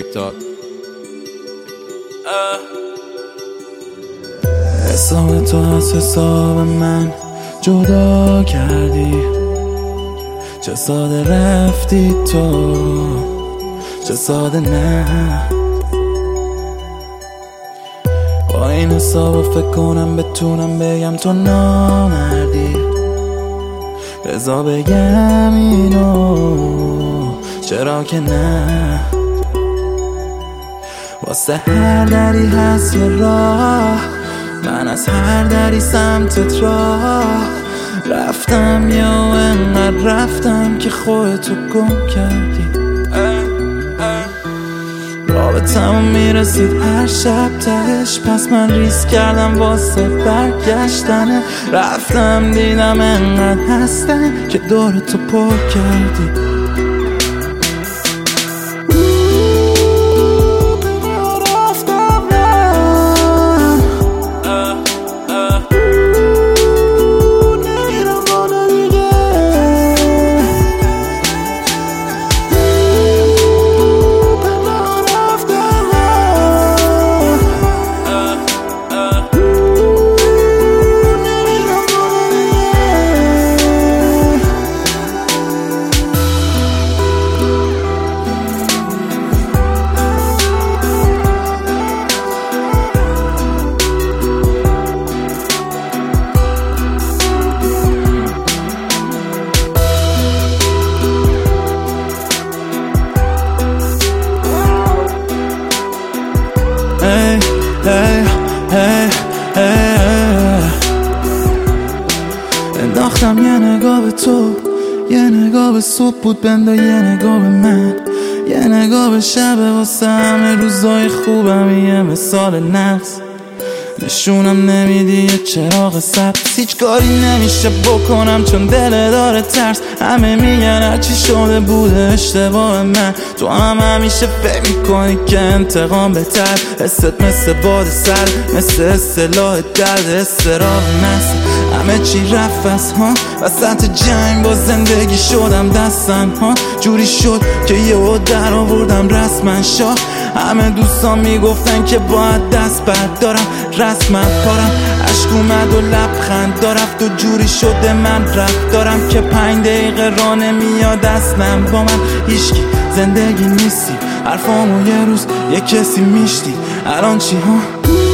داد. حساب تو از حساب من جدا کردی، چه ساده رفتی تو، چه ساده نه. با این حساب فکر کنم بتونم بگم تو نامردی، رضا بگم اینو چرا که نه. واسه هر دری هست یه راه، من از هر دری سمتت راه رفتم، یا انقدر رفتم که خودتو گم کردی. رابطمون میرسید هر شب تهش، پس من ریسک کردم واسه برگشتنه. رفتم دیدم انقدر هستن که دورتو پر کردی. انداختم یه نگاه به تو، یه نگاه به صبح بود بنده، یه نگاه به من، یه نگاه به شب. واسه همه روزای خوبم یه مثال نقص، نشونم نمیدی یه چراغ سبز. هیچ کاری نمیشه بکنم چون دل داره ترس. همه میگن هرچی شده بوده اشتباه من، تو هم همیشه فکر میکنی که انتقام بهتر. حست مثل باد سر، مثل اصطلاح درد استراب نسل. همه چی رفت از ها، وسط جنگ با زندگی شدم دستن ها. جوری شد که یهو در آوردم رسما شاه. همه دوستان میگفتن که باید دست بردارم، رسما پارم. عشق اومد و لبخند رفت و جوری شده من رفت دارم که 5 دقیقه راه نمیاد اصلا با من. هیچکی زندگی نیستی، حرفامو یه روز یه کسی میشتی. الان چی ها؟